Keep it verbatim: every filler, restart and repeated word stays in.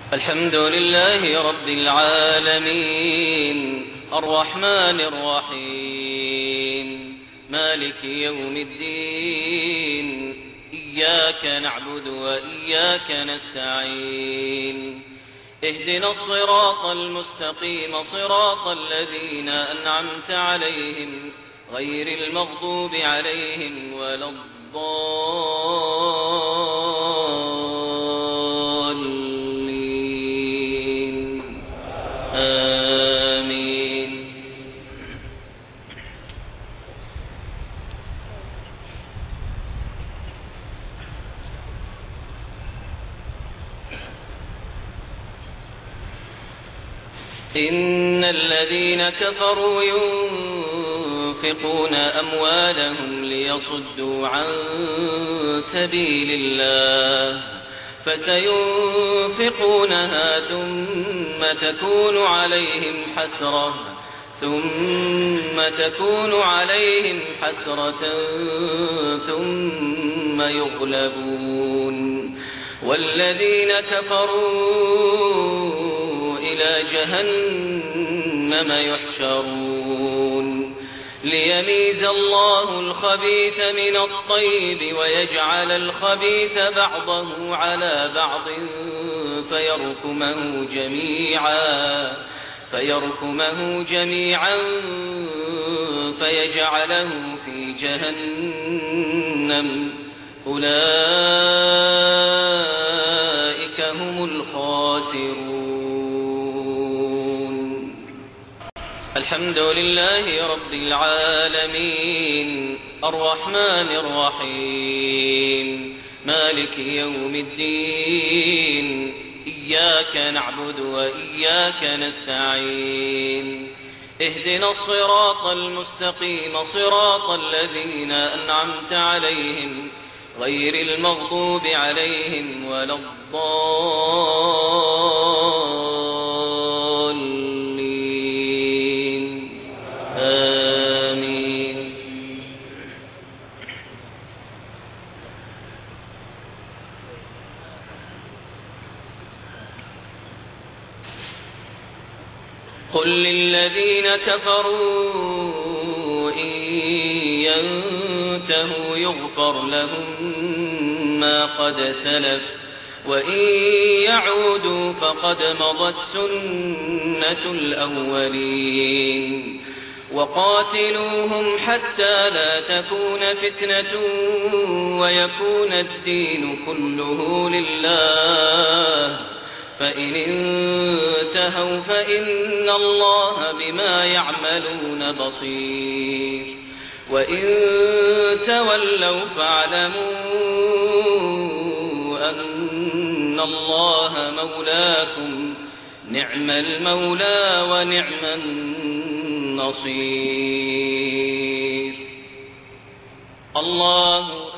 الحمد لله رب العالمين الرحمن الرحيم مالك يوم الدين إياك نعبد وإياك نستعين اهدنا الصراط المستقيم صراط الذين أنعمت عليهم غير المغضوب عليهم ولا الضالين آمين. إن الذين كفروا ينفقون أموالهم ليصدوا عن سبيل الله فسينفقونها ثم تكون عليهم حسرة ثم تكون عليهم حسرة ثم يغلبون والذين كفروا إلى جهنم يحشرون ليميز الله الخبيث من الطيب ويجعل الخبيث بعضه على بعض فيركمه جميعا فيركمه جميعا فيجعله في جهنم أولئك هم الخاسرون. الحمد لله رب العالمين الرحمن الرحيم مالك يوم الدين إياك نعبد وإياك نستعين اهدنا الصراط المستقيم صراط الذين أنعمت عليهم غير المغضوب عليهم ولا الضالين آمين. قل للذين كفروا إن ينتهوا يغفر لهم ما قد سلف وإن يعودوا فقد مضت سنة الأولين وقاتلوهم حتى لا تكون فتنة ويكون الدين كله لله فإن انتهوا فإن الله بما يعملون بصير وإن تولوا فاعلموا أن الله مولاكم نعم المولى ونعم النصير. الله